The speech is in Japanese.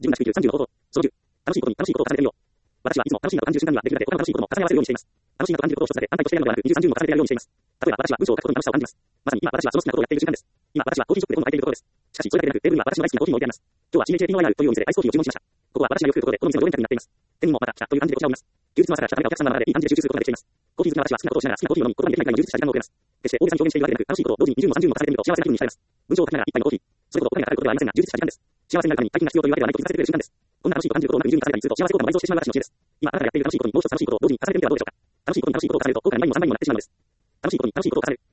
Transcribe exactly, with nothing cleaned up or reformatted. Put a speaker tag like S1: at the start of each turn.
S1: 自分らしく生きるさんじゅうの方法。そのじゅう。楽しいことに楽しいことを重ねてみよう。私はいつも楽しいなと感じる瞬間にはできるだけ他の楽しいことも重ね合わせるようにしています。楽しいなと感じることを一つだけ安泰としてやるのではなく、二重三重も重ねてやるようにしています。例えば私は文章を書くことに楽しさを感じます。まさに今私はその好きなことをやっている瞬間です。今私はコーヒーショップで本を書いているところです。しかしそれだけでなくテーブルには私の大好きなコーヒーも置いてあります。今日は シーエイチエーピーワイアール というお店でアイスコーヒーを注文しました。ここは私がよく来るところでこの店の常連客になっています。店員もまた来たという感じでお茶を飲みます。休日の朝から来た誰かお客さんが並んでいい感じで集中することができています。コーヒー好きな私は好きなことをしながら好きなコーヒーを飲み、言葉にできないくらいの充実した時間が送れます。決して大げさに表現しているわけでなく、楽しいことを同時ににじゅうもさんじゅうも重ねてみると幸せな気分に浸れます。文章を書きながら一杯のコーヒー。それほどお金がかかることではありませんが、充実した時間です。幸せになるために大金が必要というわけではないと気づかせてくれる瞬間です。こんな楽しいことを感じることをうまく二重に重ねたりすると幸せ効果が倍増してしまう私の知恵です。今あなたがやっている楽しいことにもう一つ楽しいことを同時に重ねてみてはどうでしょうか。楽しいことに楽しいことを重ねると後悔の倍もさんばいにもなってしまうのです。楽しいことに楽しいことを重ねる。